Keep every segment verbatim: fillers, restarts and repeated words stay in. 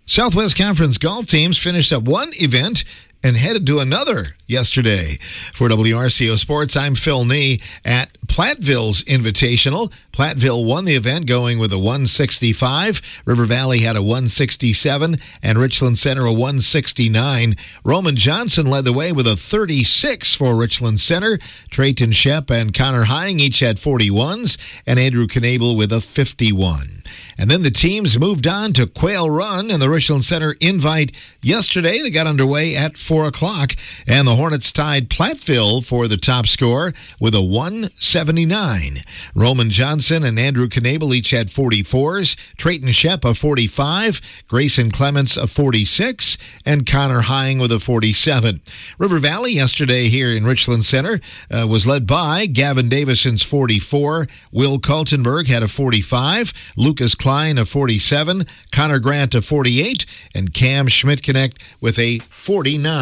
Southwest Conference golf teams finished up one event and headed to another yesterday. For W R C O Sports, I'm Phil Nee at Platteville's Invitational. Platteville won the event going with a one sixty-five. River Valley had a one sixty-seven and Richland Center a one sixty-nine. Roman Johnson led the way with a thirty-six for Richland Center. Trayton Shep and Connor Hying each had forty-ones and Andrew Knabel with a fifty-one. And then the teams moved on to Quail Run and the Richland Center Invite yesterday. They got underway at four o'clock, and the Hornets tied Platteville for the top score with a one seventy-nine. Roman Johnson and Andrew Knabel each had forty-fours, Trayton Shep a forty-five, Grayson Clements a forty-six, and Connor Hying with a forty-seven. River Valley yesterday here in Richland Center uh, was led by Gavin Davison's forty-four, Will Kaltenberg had a forty-five, Lucas Klein a forty-seven, Connor Grant a forty-eight, and Cam Schmidt-Connect with a forty-nine.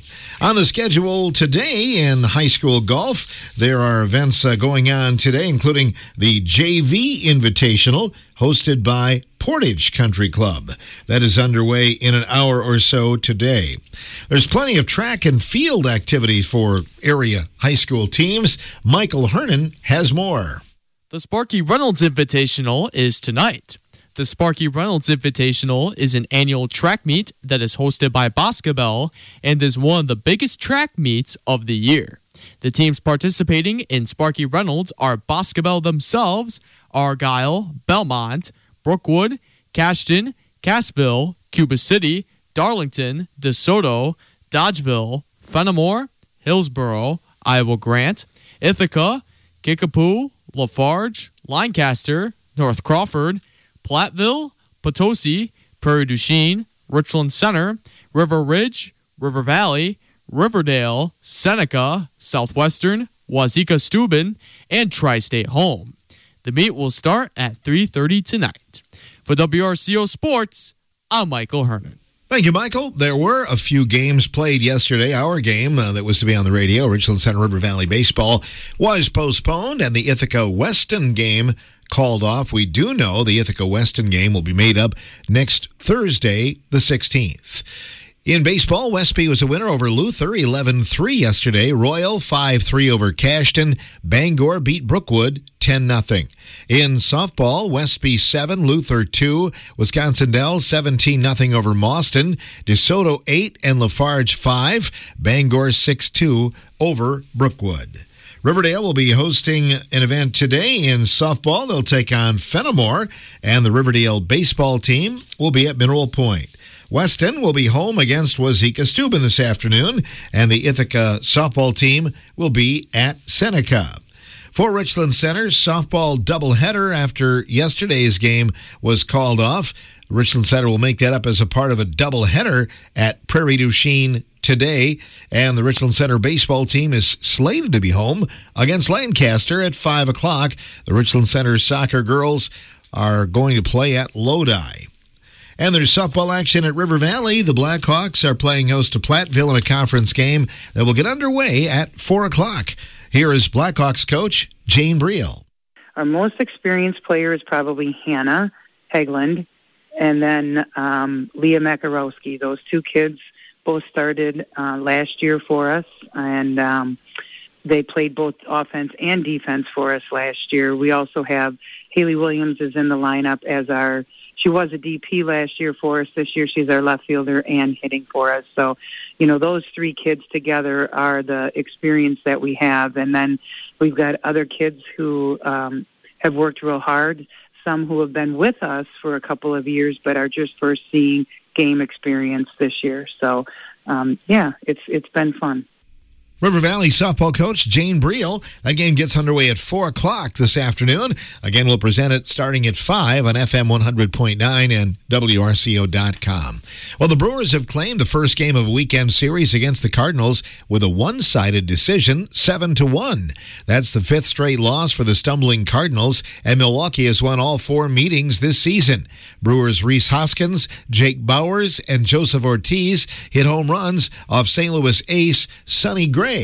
On the schedule today in high school golf, there are events uh, going on today, including the J V Invitational, hosted by Portage Country Club. That is underway in an hour or so today. There's plenty of track and field activities for area high school teams. Michael Hernan has more. The Sparky Reynolds Invitational is tonight. The Sparky Reynolds Invitational is an annual track meet that is hosted by Boscobel and is one of the biggest track meets of the year. The teams participating in Sparky Reynolds are Boscobel themselves, Argyle, Belmont, Brookwood, Cashton, Cassville, Cuba City, Darlington, DeSoto, Dodgeville, Fenimore, Hillsboro, Iowa Grant, Ithaca, Kickapoo, Lafarge, Lancaster, North Crawford, Platteville, Potosi, Prairie du Chien, Richland Center, River Ridge, River Valley, Riverdale, Seneca, Southwestern, Wazeeka-Steuben, and Tri-State Home. The meet will start at three thirty tonight. For W R C O Sports, I'm Michael Hernan. Thank you, Michael. There were a few games played yesterday. Our game uh, that was to be on the radio, Richland Center River Valley Baseball, was postponed, and the Ithaca-Weston game called off. We do know the Ithaca-Weston game will be made up next Thursday, the sixteenth. In baseball, Westby was a winner over Luther, eleven three yesterday. Royal, five three over Cashton. Bangor beat Brookwood, ten nothing. In softball, Westby seven, Luther two. Wisconsin-Del, seventeen nothing over Mauston. DeSoto eight and Lafarge five. Bangor six two over Brookwood. Riverdale will be hosting an event today in softball. They'll take on Fenimore, and the Riverdale baseball team will be at Mineral Point. Weston will be home against Wazeeka-Steuben this afternoon, and the Ithaca softball team will be at Seneca. For Richland Center, softball doubleheader after yesterday's game was called off. Richland Center will make that up as a part of a doubleheader at Prairie du Chien today, and the Richland Center baseball team is slated to be home against Lancaster at five o'clock. The Richland Center soccer girls are going to play at Lodi. And there's softball action at River Valley. The Blackhawks are playing host to Platteville in a conference game that will get underway at four o'clock. Here is Blackhawks coach Jane Briel. Our most experienced player is probably Hannah Hegland, and then um, Leah Makarowski. Those two kids both started uh, last year for us, and um, they played both offense and defense for us last year. We also have Haley Williams is in the lineup as our, she was a D P last year for us. This year she's our left fielder and hitting for us. So, you know, those three kids together are the experience that we have. And then we've got other kids who um, have worked real hard, some who have been with us for a couple of years but are just first seeing game experience this year. So, um, yeah, it's it's been fun. River Valley softball coach Jane Briel. That game gets underway at four o'clock this afternoon. Again, we'll present it starting at five on F M one hundred point nine and W R C O dot com. Well, the Brewers have claimed the first game of a weekend series against the Cardinals with a one-sided decision, seven to one. That's the fifth straight loss for the stumbling Cardinals, and Milwaukee has won all four meetings this season. Brewers' Rhys Hoskins, Jake Bowers, and Joseph Ortiz hit home runs off Saint Louis ace Sonny Gray.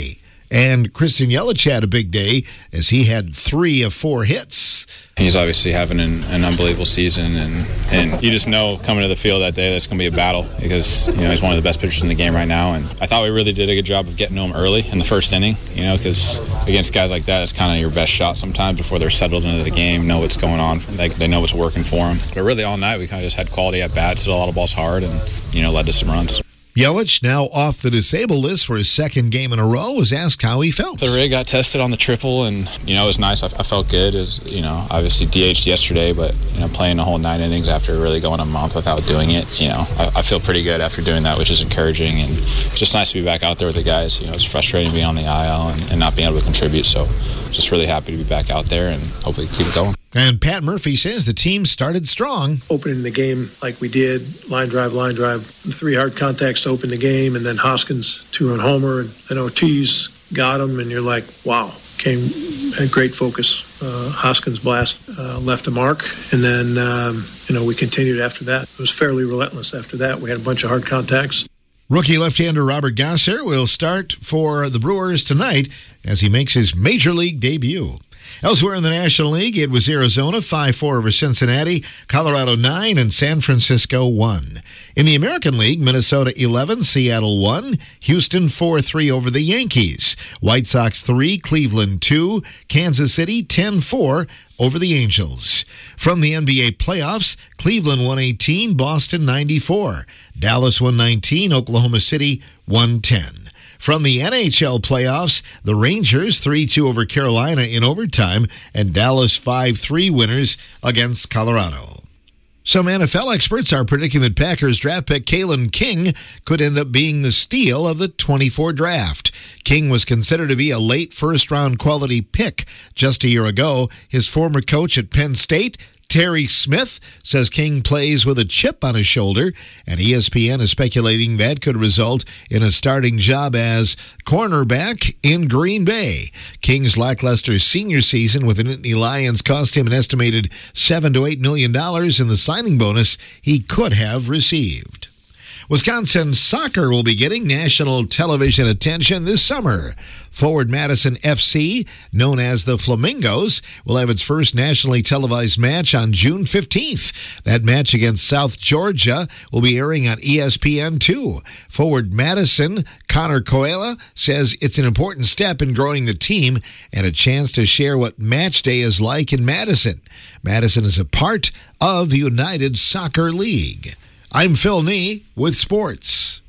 And Christian Yelich had a big day as he had three of four hits. He's obviously having an, an unbelievable season, and, and you just know coming to the field that day that's going to be a battle because, you know, he's one of the best pitchers in the game right now. And I thought we really did a good job of getting to him early in the first inning, you know, because against guys like that, it's kind of your best shot sometimes before they're settled into the game, know what's going on. They, they know what's working for them. But really all night we kind of just had quality at bats, hit a lot of balls hard, and, you know, led to some runs. Yelich, now off the disabled list for his second game in a row, was asked how he felt. The rig got tested on the triple, and, you know, it was nice. I, I felt good. It was, you know, obviously D H'd yesterday, but, you know, playing the whole nine innings after really going a month without doing it, you know, I, I feel pretty good after doing that, which is encouraging. And it's just nice to be back out there with the guys. You know, it's frustrating being on the I L and, and not being able to contribute. So just really happy to be back out there and hopefully keep it going. And Pat Murphy says the team started strong. Opening the game like we did, line drive, line drive, three hard contacts to open the game, and then Hoskins, two-run homer, and then Ortiz got him, and you're like, wow, came, had great focus. Uh, Hoskins blast uh, left a mark, and then, um, you know, we continued after that. It was fairly relentless after that. We had a bunch of hard contacts. Rookie left-hander Robert Gasser will start for the Brewers tonight as he makes his Major League debut. Elsewhere in the National League, it was Arizona five four over Cincinnati, Colorado nine, and San Francisco one. In the American League, Minnesota eleven, Seattle one, Houston four three over the Yankees, White Sox three, Cleveland two, Kansas City ten four over the Angels. From the N B A playoffs, Cleveland one eighteen, Boston ninety-four, Dallas one nineteen, Oklahoma City one ten. From the N H L playoffs, the Rangers three two over Carolina in overtime, and Dallas five three winners against Colorado. Some N F L experts are predicting that Packers draft pick Kalen King could end up being the steal of the twenty-four draft. King was considered to be a late first-round quality pick just a year ago. His former coach at Penn State, Terry Smith, says King plays with a chip on his shoulder, and E S P N is speculating that could result in a starting job as cornerback in Green Bay. King's lackluster senior season with the Nittany Lions cost him an estimated seven to eight million dollars in the signing bonus he could have received. Wisconsin soccer will be getting national television attention this summer. Forward Madison F C, known as the Flamingos, will have its first nationally televised match on June fifteenth. That match against South Georgia will be airing on E S P N two. Forward Madison, Connor Coela, says it's an important step in growing the team and a chance to share what match day is like in Madison. Madison is a part of the United Soccer League. I'm Phil Nee with sports.